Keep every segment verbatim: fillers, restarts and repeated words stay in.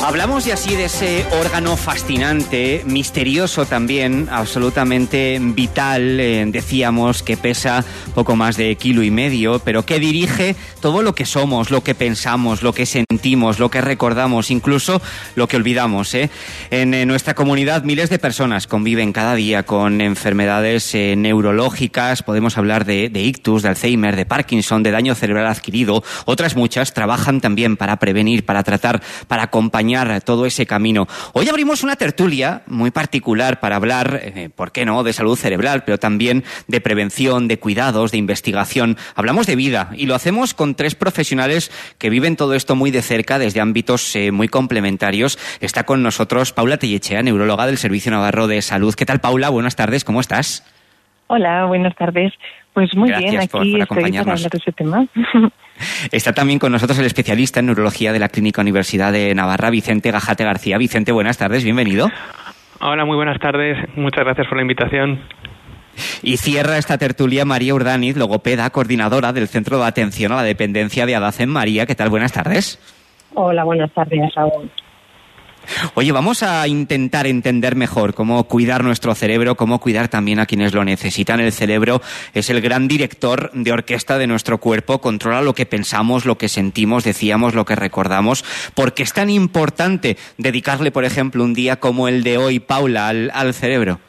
Hablamos de así de ese órgano fascinante, misterioso también, absolutamente vital, eh, decíamos que pesa poco más de kilo y medio, pero que dirige todo lo que somos, lo que pensamos, lo que sentimos, lo que recordamos, incluso lo que olvidamos, ¿eh? En eh, nuestra comunidad miles de personas conviven cada día con enfermedades eh, neurológicas, podemos hablar de, de ictus, de Alzheimer, de Parkinson, de daño cerebral adquirido, otras muchas trabajan también para prevenir, para tratar, para acompañar todo ese camino. Hoy abrimos una tertulia muy particular para hablar, eh, ¿por qué no?, de salud cerebral, pero también de prevención, de cuidados, de investigación. Hablamos de vida y lo hacemos con tres profesionales que viven todo esto muy de cerca desde ámbitos eh, muy complementarios. Está con nosotros Paula Tellechea, neuróloga del Servicio Navarro de Salud. ¿Qué tal, Paula? Buenas tardes, ¿cómo estás? Hola, buenas tardes. Pues muy Gracias bien, aquí por, por estoy para hablar de ese tema. Está también con nosotros el especialista en neurología de la Clínica Universidad de Navarra, Vicente Gajate García. Vicente, buenas tardes, bienvenido. Hola, muy buenas tardes, muchas gracias por la invitación. Y cierra esta tertulia María Urdaniz, logopeda, coordinadora del Centro de Atención a la Dependencia de Adacen. María, ¿qué tal? Buenas tardes. Hola, buenas tardes, Raúl. Oye, vamos a intentar entender mejor cómo cuidar nuestro cerebro, cómo cuidar también a quienes lo necesitan. El cerebro es el gran director de orquesta de nuestro cuerpo, controla lo que pensamos, lo que sentimos, decíamos, lo que recordamos. ¿Por qué es tan importante dedicarle, por ejemplo, un día como el de hoy, Paula, al, al cerebro?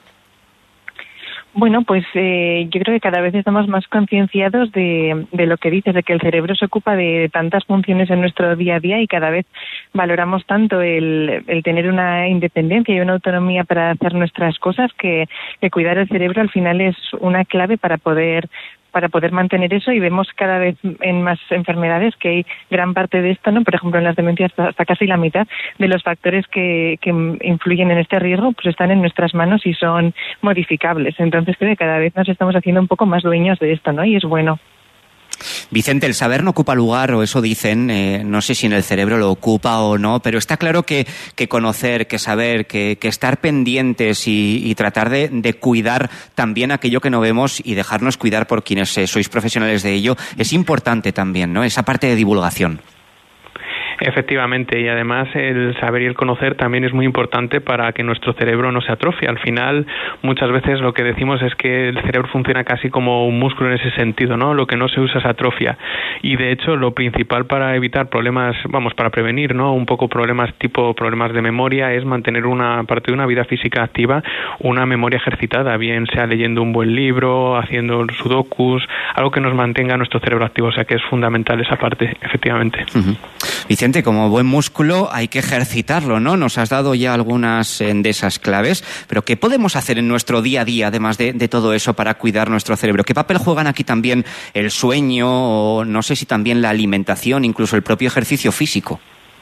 Bueno, pues eh, yo creo que cada vez estamos más concienciados de, de lo que dices, de que el cerebro se ocupa de tantas funciones en nuestro día a día y cada vez valoramos tanto el, el tener una independencia y una autonomía para hacer nuestras cosas que, que cuidar el cerebro al final es una clave para poder para poder mantener eso, y vemos cada vez en más enfermedades que hay gran parte de esto, ¿no? Por ejemplo, en las demencias hasta casi la mitad de los factores que, que influyen en este riesgo pues están en nuestras manos y son modificables. Entonces creo que cada vez nos estamos haciendo un poco más dueños de esto, ¿no? Y es bueno. Vicente, el saber no ocupa lugar, o eso dicen, eh, no sé si en el cerebro lo ocupa o no, pero está claro que, que conocer, que saber, que, que estar pendientes y, y tratar de, de cuidar también aquello que no vemos y dejarnos cuidar por quienes eh, sois profesionales de ello, es importante también, ¿no? Esa parte de divulgación. Efectivamente, y además el saber y el conocer también es muy importante para que nuestro cerebro no se atrofie. Al final, muchas veces lo que decimos es que el cerebro funciona casi como un músculo en ese sentido, ¿no? Lo que no se usa se atrofia. Y de hecho, lo principal para evitar problemas, vamos, para prevenir, ¿no?, un poco problemas tipo problemas de memoria, es mantener una parte de una vida física activa, una memoria ejercitada, bien sea leyendo un buen libro, haciendo sudokus, algo que nos mantenga nuestro cerebro activo. O sea que es fundamental esa parte, efectivamente. Uh-huh. Vicente, como buen músculo hay que ejercitarlo, ¿no? Nos has dado ya algunas eh, de esas claves, pero ¿qué podemos hacer en nuestro día a día, además de, de todo eso, para cuidar nuestro cerebro? ¿Qué papel juegan aquí también el sueño, o no sé si también la alimentación, incluso el propio ejercicio físico?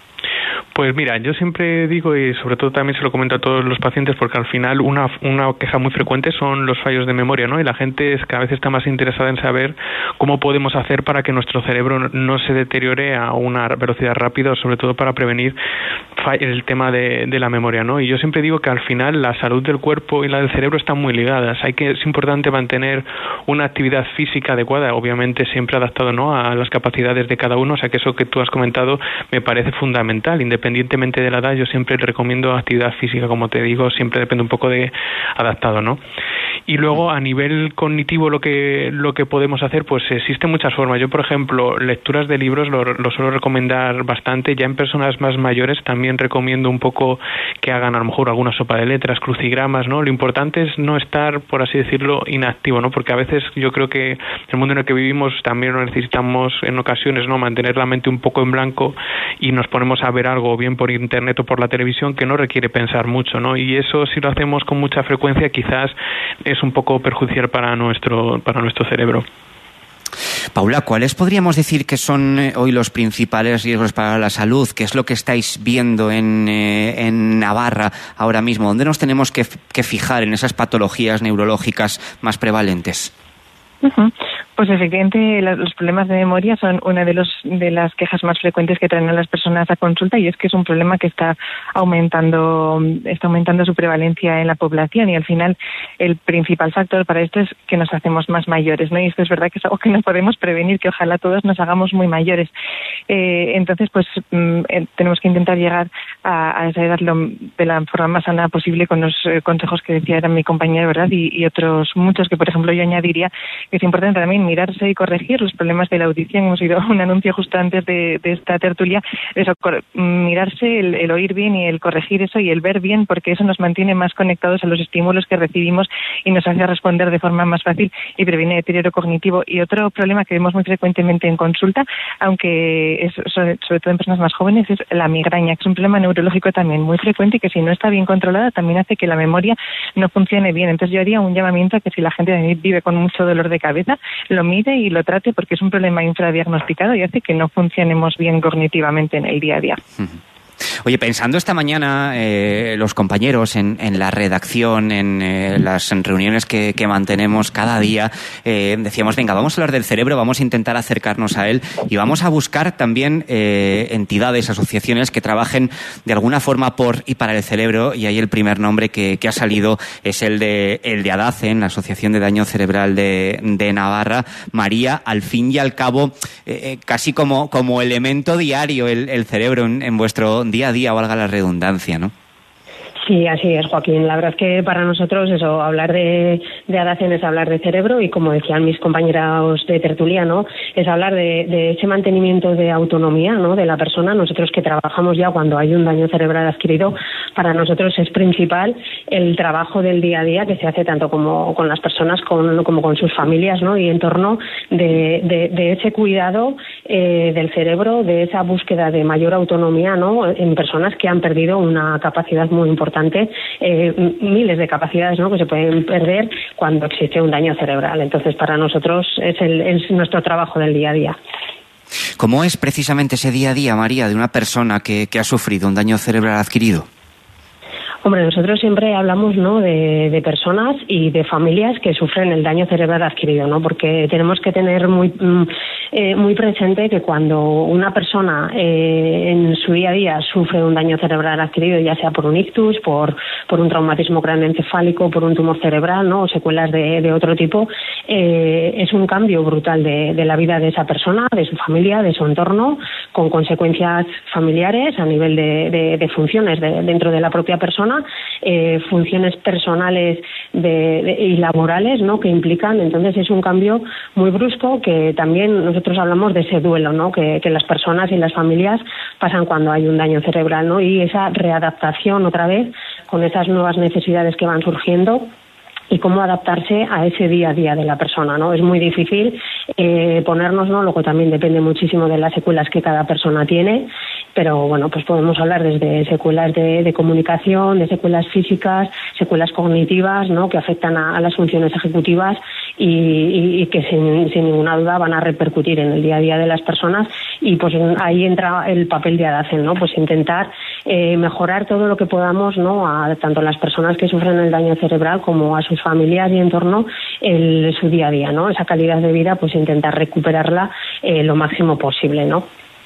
Pues mira, yo siempre digo, y sobre todo también se lo comento a todos los pacientes, porque al final una, una queja muy frecuente son los fallos de memoria, ¿no? Y la gente es, cada vez está más interesada en saber cómo podemos hacer para que nuestro cerebro no se deteriore a una velocidad rápida, sobre todo para prevenir el tema de, de la memoria, ¿no? Y yo siempre digo que al final la salud del cuerpo y la del cerebro están muy ligadas. Hay que, es importante mantener una actividad física adecuada, obviamente siempre adaptado, ¿no?, a las capacidades de cada uno. O sea que eso que tú has comentado me parece fundamental, independientemente Independientemente de la edad. Yo siempre le recomiendo actividad física, como te digo, siempre depende un poco de adaptado, ¿no? Y luego a nivel cognitivo lo que lo que podemos hacer, pues existen muchas formas. Yo, por ejemplo, lecturas de libros lo, lo suelo recomendar bastante. Ya en personas más mayores también recomiendo un poco que hagan a lo mejor alguna sopa de letras, crucigramas, ¿no? Lo importante es no estar, por así decirlo, inactivo, ¿no? Porque a veces yo creo que el mundo en el que vivimos también lo necesitamos en ocasiones, ¿no? Mantener la mente un poco en blanco y nos ponemos a ver algo bien por internet o por la televisión que no requiere pensar mucho, ¿no? Y eso, si lo hacemos con mucha frecuencia, quizás es un poco perjudicial para nuestro para nuestro cerebro. Paula, ¿cuáles podríamos decir que son eh, hoy los principales riesgos para la salud? ¿Qué es lo que estáis viendo en, eh, en Navarra ahora mismo? ¿Dónde nos tenemos que, que fijar en esas patologías neurológicas más prevalentes? Uh-huh. Pues efectivamente los problemas de memoria son una de los de las quejas más frecuentes que traen a las personas a consulta, y es que es un problema que está aumentando está aumentando su prevalencia en la población, y al final el principal factor para esto es que nos hacemos más mayores, ¿no? Y esto es verdad que es algo que no podemos prevenir, que ojalá todos nos hagamos muy mayores. Eh, entonces, pues mm, eh, tenemos que intentar llegar a, a esa edad lo, de la forma más sana posible, con los eh, consejos que decía era mi compañero, ¿verdad? Y, y otros muchos que, por ejemplo, yo añadiría que es importante también mirarse y corregir los problemas de la audición. Hemos oído un anuncio justo antes de, de esta tertulia, eso, cor, mirarse, el, el oír bien y el corregir eso y el ver bien, porque eso nos mantiene más conectados a los estímulos que recibimos y nos hace responder de forma más fácil y previene deterioro cognitivo. Y otro problema que vemos muy frecuentemente en consulta, aunque es sobre, sobre todo en personas más jóvenes, es la migraña, que es un problema neurológico también muy frecuente y que si no está bien controlada también hace que la memoria no funcione bien. Entonces yo haría un llamamiento a que si la gente vive con mucho dolor de cabeza, lo mire y lo trate, porque es un problema infradiagnosticado y hace que no funcionemos bien cognitivamente en el día a día. Uh-huh. Oye, pensando esta mañana, eh, los compañeros en, en la redacción, en eh, las reuniones que, que mantenemos cada día, eh, decíamos, venga, vamos a hablar del cerebro, vamos a intentar acercarnos a él y vamos a buscar también eh, entidades, asociaciones que trabajen de alguna forma por y para el cerebro, y ahí el primer nombre que, que ha salido es el de, el de ADACEN, la Asociación de Daño Cerebral de, de Navarra. María, al fin y al cabo, eh, casi como, como elemento diario el, el cerebro en, en vuestro día a día, valga la redundancia, ¿no? Sí, así es, Joaquín. La verdad es que para nosotros eso, hablar de, de ADACEN es hablar de cerebro, y como decían mis compañeros de tertulia, ¿no?, es hablar de, de ese mantenimiento de autonomía, ¿no?, de la persona. Nosotros que trabajamos ya cuando hay un daño cerebral adquirido, para nosotros es principal el trabajo del día a día que se hace tanto como con las personas con, como con sus familias, ¿no?, y en torno de, de, de ese cuidado eh, del cerebro, de esa búsqueda de mayor autonomía, ¿no?, en personas que han perdido una capacidad muy importante. Eh, miles de capacidades, ¿no?, que se pueden perder cuando existe un daño cerebral. Entonces, para nosotros es, el, es nuestro trabajo del día a día. ¿Cómo es precisamente ese día a día, María, de una persona que, que ha sufrido un daño cerebral adquirido? Hombre, nosotros siempre hablamos, ¿no?, de, de personas y de familias que sufren el daño cerebral adquirido, ¿no?, porque tenemos que tener muy eh, muy presente que cuando una persona eh, en su día a día sufre un daño cerebral adquirido, ya sea por un ictus, por por un traumatismo craneoencefálico, por un tumor cerebral, ¿no?, o secuelas de, de otro tipo, eh, es un cambio brutal de, de la vida de esa persona, de su familia, de su entorno, con consecuencias familiares a nivel de, de, de funciones de, dentro de la propia persona, Eh, funciones personales de, de, y laborales, ¿no?, que implican. Entonces es un cambio muy brusco, que también nosotros hablamos de ese duelo, ¿no?, que, que las personas y las familias pasan cuando hay un daño cerebral, ¿no?, y esa readaptación otra vez con esas nuevas necesidades que van surgiendo y cómo adaptarse a ese día a día de la persona, ¿no? Es muy difícil eh, ponernos, ¿no? Luego también depende muchísimo de las secuelas que cada persona tiene, pero bueno, pues podemos hablar desde secuelas de, de comunicación, de secuelas físicas, secuelas cognitivas, ¿no?, que afectan a, a las funciones ejecutivas y, y, y que sin, sin ninguna duda van a repercutir en el día a día de las personas. Y pues ahí entra el papel de ADACEN, ¿no?, pues intentar eh, mejorar todo lo que podamos, ¿no?, a tanto las personas que sufren el daño cerebral como a sus familias y entorno, el, su día a día, ¿no?, esa calidad de vida, pues intentar recuperarla eh, lo máximo posible, ¿no?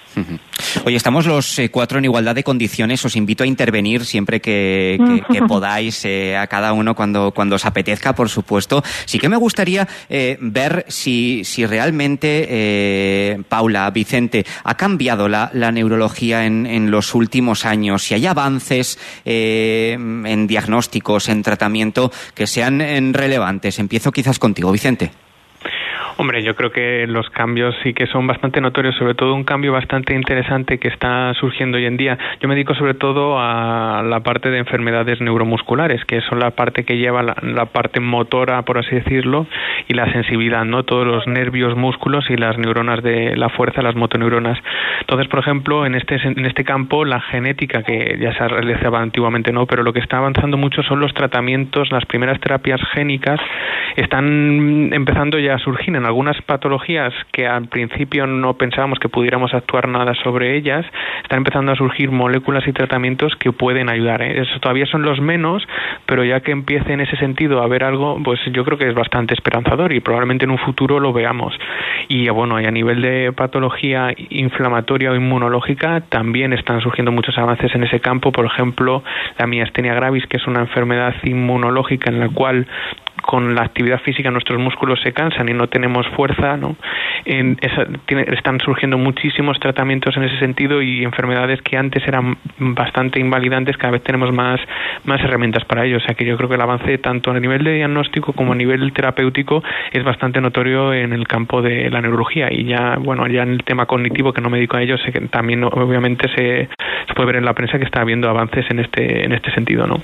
Oye, estamos los eh, cuatro en igualdad de condiciones. Os invito a intervenir siempre que, que, que podáis, eh, a cada uno cuando, cuando os apetezca, por supuesto. Sí que me gustaría eh, ver si, si realmente, eh, Paula, Vicente, ha cambiado la, la neurología en, en los últimos años, si hay avances eh, en diagnósticos, en tratamiento, que sean en relevantes. Empiezo quizás contigo, Vicente. Hombre, yo creo que los cambios sí que son bastante notorios, sobre todo un cambio bastante interesante que está surgiendo hoy en día. Yo me dedico sobre todo a la parte de enfermedades neuromusculares, que son la parte que lleva la, la parte motora, por así decirlo, y la sensibilidad, ¿no? Todos los nervios, músculos y las neuronas de la fuerza, las motoneuronas. Entonces, por ejemplo, en este en este campo, la genética, que ya se realizaba antiguamente, no, pero lo que está avanzando mucho son los tratamientos, las primeras terapias génicas están empezando ya a surgir en algunas patologías que al principio no pensábamos que pudiéramos actuar nada sobre ellas, están empezando a surgir moléculas y tratamientos que pueden ayudar, ¿eh? Eso todavía son los menos, pero ya que empiece en ese sentido a haber algo, pues yo creo que es bastante esperanzador y probablemente en un futuro lo veamos. Y bueno, y a nivel de patología inflamatoria o inmunológica también están surgiendo muchos avances en ese campo. Por ejemplo, la miastenia gravis, que es una enfermedad inmunológica en la cual con la actividad física nuestros músculos se cansan y no tenemos fuerza, ¿no? En esa, tiene, están surgiendo muchísimos tratamientos en ese sentido y enfermedades que antes eran bastante invalidantes, cada vez tenemos más, más herramientas para ello. O sea que yo creo que el avance tanto a nivel de diagnóstico como a nivel terapéutico es bastante notorio en el campo de la neurología. Y ya, bueno, ya en el tema cognitivo, que no me dedico a ello, sé que también obviamente se, se puede ver en la prensa que está habiendo avances en este, en este sentido, ¿no?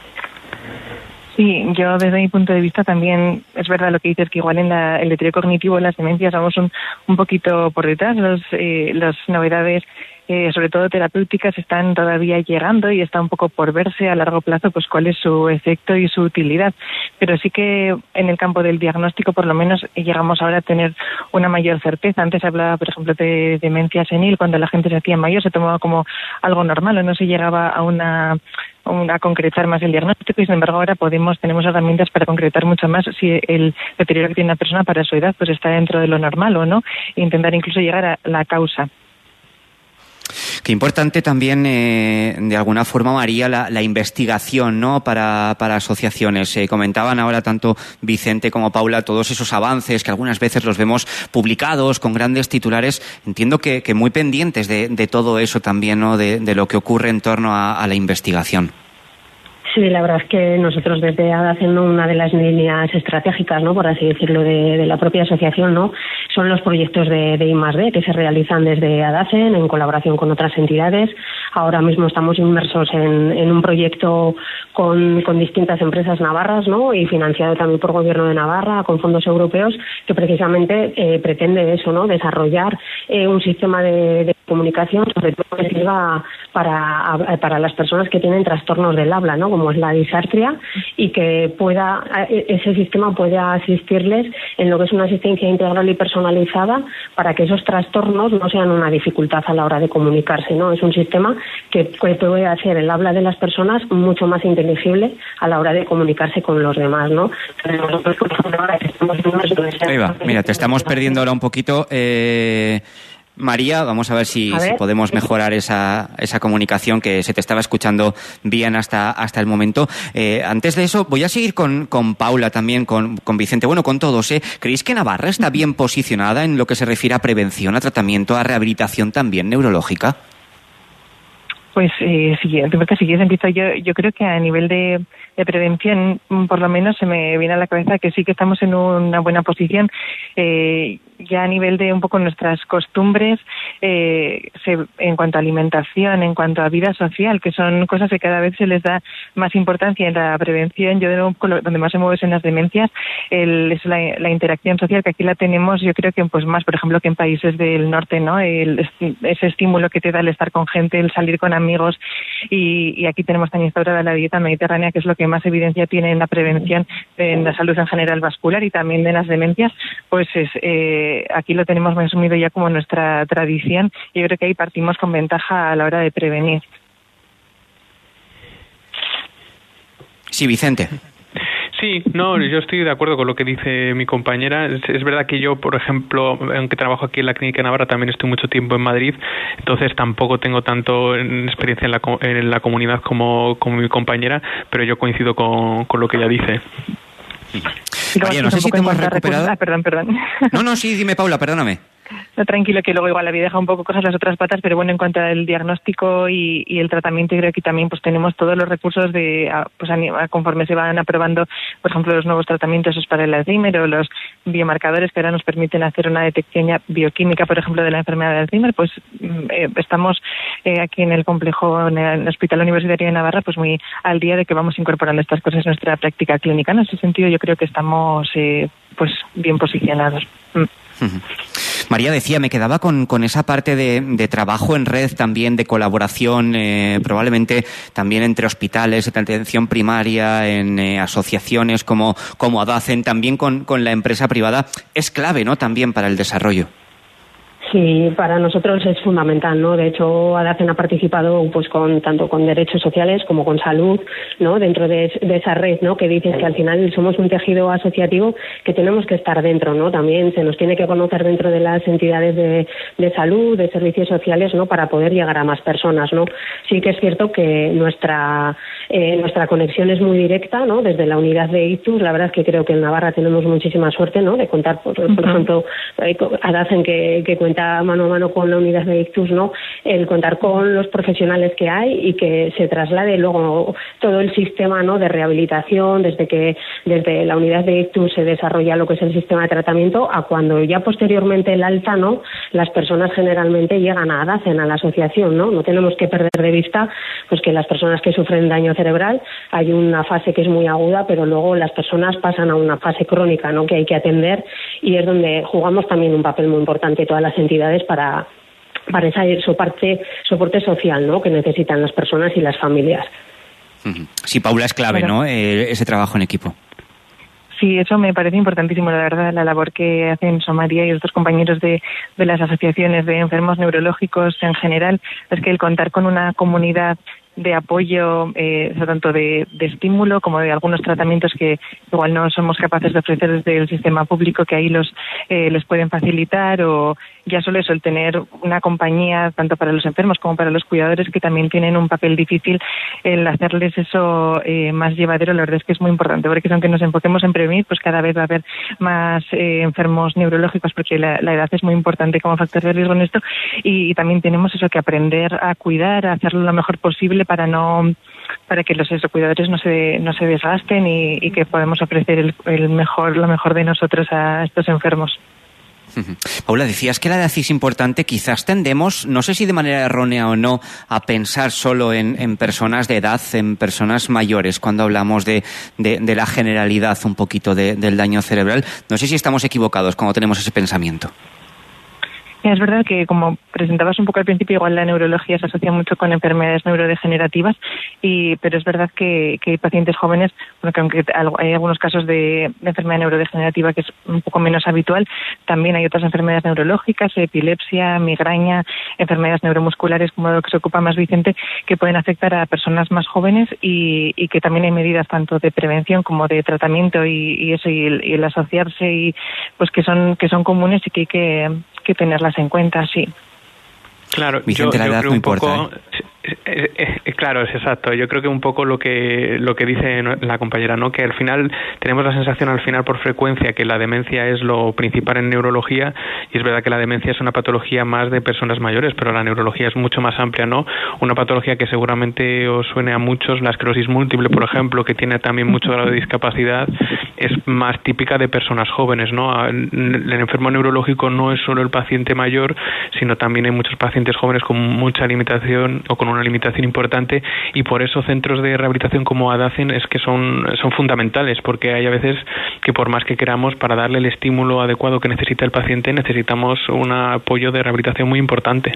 Sí, yo desde mi punto de vista también es verdad lo que dices, que igual en la, el deterioro cognitivo, en las demencias, vamos un, un poquito por detrás. Los, eh, las novedades, eh, sobre todo terapéuticas, están todavía llegando y está un poco por verse a largo plazo pues cuál es su efecto y su utilidad. Pero sí que en el campo del diagnóstico por lo menos llegamos ahora a tener una mayor certeza. Antes hablaba, por ejemplo, de demencia senil, cuando la gente se hacía mayor se tomaba como algo normal o no se llegaba a una a concretar más el diagnóstico y sin embargo ahora podemos tenemos herramientas para concretar mucho más si el deterioro que tiene una persona para su edad pues está dentro de lo normal o no, e intentar incluso llegar a la causa. Qué importante también, eh, de alguna forma, María, la, la investigación, ¿no? Para, para asociaciones. Eh, comentaban ahora tanto Vicente como Paula todos esos avances que algunas veces los vemos publicados con grandes titulares. Entiendo que, que muy pendientes de, de todo eso también, ¿no? De, de lo que ocurre en torno a, a la investigación. Sí, la verdad es que nosotros desde ADACEN, una de las líneas estratégicas, ¿no?, por así decirlo, de, de la propia asociación, ¿no?, son los proyectos de, de I más D que se realizan desde ADACEN en colaboración con otras entidades. Ahora mismo estamos inmersos en, en un proyecto con, con distintas empresas navarras, ¿no?, y financiado también por Gobierno de Navarra con fondos europeos que precisamente eh, pretende eso, ¿no?, desarrollar eh, un sistema de, de comunicación sobre todo que sirva para, para las personas que tienen trastornos del habla, ¿no?, como es la disartria, y que pueda ese sistema pueda asistirles en lo que es una asistencia integral y personalizada para que esos trastornos no sean una dificultad a la hora de comunicarse, ¿no? Es un sistema que, que puede hacer el habla de las personas mucho más inteligible a la hora de comunicarse con los demás, ¿no? Nosotros, por ejemplo, ahora que estamos en Ahí va, mira, te estamos perdiendo ahora un poquito. Eh... María, vamos a ver si, a ver si podemos mejorar esa, esa comunicación, que se te estaba escuchando bien hasta, hasta el momento. Eh, antes de eso, voy a seguir con, con Paula también, con, con Vicente, bueno, con todos, ¿eh? ¿Creéis que Navarra está bien posicionada en lo que se refiere a prevención, a tratamiento, a rehabilitación también neurológica? Pues eh, sí, si quieres empiezo yo. Yo creo que a nivel de, de prevención, por lo menos se me viene a la cabeza que sí que estamos en una buena posición. Eh, ya a nivel de un poco nuestras costumbres, eh, se, en cuanto a alimentación, en cuanto a vida social, que son cosas que cada vez se les da más importancia en la prevención. Yo de nuevo, donde más se mueve es en las demencias, el, es la, la interacción social, que aquí la tenemos, yo creo que pues más, por ejemplo, que en países del norte, ¿no? El, ese estímulo que te da el estar con gente, el salir con amigos, y, y aquí tenemos tan instaurada la dieta mediterránea, que es lo que más evidencia tiene en la prevención, en la salud en general vascular y también de las demencias, pues es... Eh, aquí lo tenemos muy asumido ya como nuestra tradición y yo creo que ahí partimos con ventaja a la hora de prevenir. Sí, Vicente. Sí, no, yo estoy de acuerdo con lo que dice mi compañera. Es, es verdad que yo, por ejemplo, aunque trabajo aquí en la Clínica de Navarra, también estoy mucho tiempo en Madrid, entonces tampoco tengo tanto experiencia en la, en la comunidad como, como mi compañera, pero yo coincido con, con lo que ella dice. Oye, no sé si te hemos recuperado. Ah, perdón, perdón. No, no, sí, dime, Paula, perdóname. No, tranquilo, que luego igual había dejado un poco cosas las otras patas, pero bueno, en cuanto al diagnóstico y, y el tratamiento, creo que aquí también pues tenemos todos los recursos de, pues a, conforme se van aprobando, por ejemplo, los nuevos tratamientos para el Alzheimer o los biomarcadores que ahora nos permiten hacer una detección ya bioquímica, por ejemplo, de la enfermedad de Alzheimer, pues eh, estamos eh, aquí en el complejo, en el Hospital Universitario de Navarra, pues muy al día de que vamos incorporando estas cosas en nuestra práctica clínica. En ese sentido, yo creo que estamos eh, pues bien posicionados. Mm. María decía, me quedaba con, con esa parte de, de trabajo en red también, de colaboración, eh, probablemente también entre hospitales, en atención primaria, en eh, asociaciones como, como ADACEN, también con, con la empresa privada, es clave, ¿no?, también para el desarrollo. Sí, para nosotros es fundamental, ¿no? De hecho, ADACEN ha participado pues con tanto con derechos sociales como con salud, ¿no? Dentro de, de esa red, ¿no? Que dices que al final somos un tejido asociativo que tenemos que estar dentro, ¿no? También se nos tiene que conocer dentro de las entidades de, de salud, de servicios sociales, ¿no? Para poder llegar a más personas, ¿no? Sí que es cierto que nuestra eh, nuestra conexión es muy directa, ¿no? Desde la unidad de Ictus, la verdad es que creo que en Navarra tenemos muchísima suerte, ¿no? De contar, por, por uh-huh. ejemplo, ADACEN que, que cuenta mano a mano con la unidad de Ictus, ¿no? El contar con los profesionales que hay y que se traslade luego todo el sistema, ¿no?, de rehabilitación desde que desde la unidad de Ictus se desarrolla lo que es el sistema de tratamiento a cuando ya posteriormente el alta, ¿no?, las personas generalmente llegan a ADACEN, a la asociación, ¿no? No tenemos que perder de vista pues que las personas que sufren daño cerebral hay una fase que es muy aguda, pero luego las personas pasan a una fase crónica, ¿no?, que hay que atender, y es donde jugamos también un papel muy importante todas las entidades para, para ese soporte, soporte social, ¿no?, que necesitan las personas y las familias. Sí, Paula, es clave, bueno, ¿no?, eh, ese trabajo en equipo. Sí, eso me parece importantísimo, la verdad, la labor que hacen Somaría y otros compañeros de, de las asociaciones de enfermos neurológicos en general, es que el contar con una comunidad de apoyo, eh, tanto de, de estímulo como de algunos tratamientos que igual no somos capaces de ofrecer desde el sistema público, que ahí los eh, les pueden facilitar, o ya solo eso, el tener una compañía tanto para los enfermos como para los cuidadores, que también tienen un papel difícil, el hacerles eso eh, más llevadero, la verdad es que es muy importante, porque aunque nos enfoquemos en prevenir, pues cada vez va a haber más eh, enfermos neurológicos, porque la, la edad es muy importante como factor de riesgo en esto, y, y también tenemos eso que aprender a cuidar, a hacerlo lo mejor posible para no para que los cuidadores no se no se desgasten y, y que podamos ofrecer el, el mejor lo mejor de nosotros a estos enfermos. Paula, decías que la edad es importante. Quizás tendemos, no sé si de manera errónea o no, a pensar solo en, en personas de edad, en personas mayores, cuando hablamos de, de, de la generalidad un poquito de, del daño cerebral. No sé si estamos equivocados cuando tenemos ese pensamiento. Es verdad que, como presentabas un poco al principio, igual la neurología se asocia mucho con enfermedades neurodegenerativas, y pero es verdad que, que hay pacientes jóvenes, bueno, que aunque hay algunos casos de, de enfermedad neurodegenerativa que es un poco menos habitual, también hay otras enfermedades neurológicas, epilepsia, migraña, enfermedades neuromusculares, como lo que se ocupa más Vicente, que pueden afectar a personas más jóvenes, y, y que también hay medidas tanto de prevención como de tratamiento y, y eso, y el, y el asociarse, y pues que son que son comunes y que hay que, que tenerlas en cuenta, sí. Claro, Vicente, yo, la yo edad creo no un importa, poco... ¿eh? Eh, eh, claro, es exacto. Yo creo que un poco lo que lo que dice la compañera, ¿no? Que al final tenemos la sensación al final por frecuencia que la demencia es lo principal en neurología, y es verdad que la demencia es una patología más de personas mayores, pero la neurología es mucho más amplia, ¿no? Una patología que seguramente os suene a muchos, la esclerosis múltiple, por ejemplo, que tiene también mucho grado de discapacidad, es más típica de personas jóvenes, ¿no? El enfermo neurológico no es solo el paciente mayor, sino también hay muchos pacientes jóvenes con mucha limitación o con una limitación importante, y por eso centros de rehabilitación como ADACEN es que son, son fundamentales, porque hay a veces que por más que queramos, para darle el estímulo adecuado que necesita el paciente, necesitamos un apoyo de rehabilitación muy importante.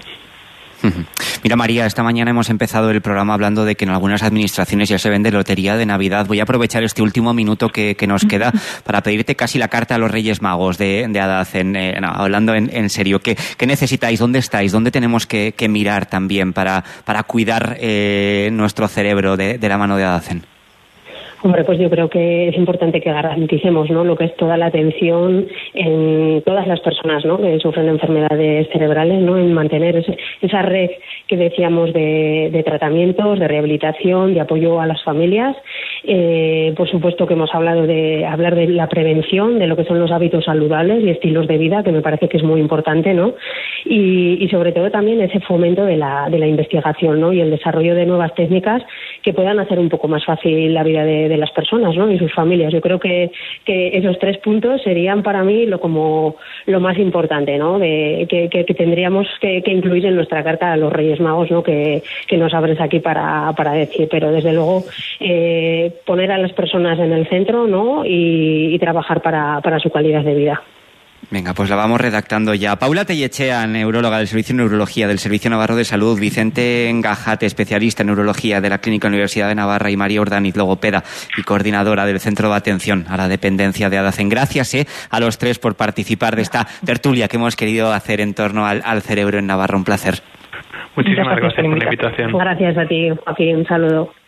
Mira, María, esta mañana hemos empezado el programa hablando de que en algunas administraciones ya se vende lotería de Navidad. Voy a aprovechar este último minuto que, que nos queda para pedirte casi la carta a los Reyes Magos de, de ADACEN. Eh, no, hablando en, en serio, ¿qué, ¿qué necesitáis? ¿Dónde estáis? ¿Dónde tenemos que, que mirar también para, para cuidar eh, nuestro cerebro de, de la mano de ADACEN? Hombre, pues yo creo que es importante que garanticemos, ¿no?, lo que es toda la atención en todas las personas, ¿no?, que sufren enfermedades cerebrales, ¿no?, en mantener ese, esa red que decíamos de, de tratamientos, de rehabilitación, de apoyo a las familias. Eh, por supuesto que hemos hablado de hablar de la prevención, de lo que son los hábitos saludables y estilos de vida, que me parece que es muy importante, ¿no? Y, y sobre todo también ese fomento de la, de la investigación, ¿no?, y el desarrollo de nuevas técnicas que puedan hacer un poco más fácil la vida de, de las personas, ¿no?, y sus familias. Yo creo que, que esos tres puntos serían para mí lo como lo más importante, ¿no?, de, que, que, que tendríamos que, que incluir en nuestra carta a los Reyes Magos, ¿no?, que, que nos abres aquí para, para decir. Pero desde luego eh, poner a las personas en el centro, ¿no?, y, y trabajar para, para su calidad de vida. Venga, pues la vamos redactando ya. Paula Tellechea, neuróloga del Servicio de Neurología del Servicio Navarro de Salud, Vicente Engajate, especialista en neurología de la Clínica Universidad de Navarra, y María Ordaniz, logopeda y coordinadora del Centro de Atención a la Dependencia de ADACEN. Gracias eh, a los tres por participar de esta tertulia que hemos querido hacer en torno al, al cerebro en Navarra. Un placer. Muchísimas gracias, gracias por la invitación. Gracias a ti, Joaquín. Un saludo.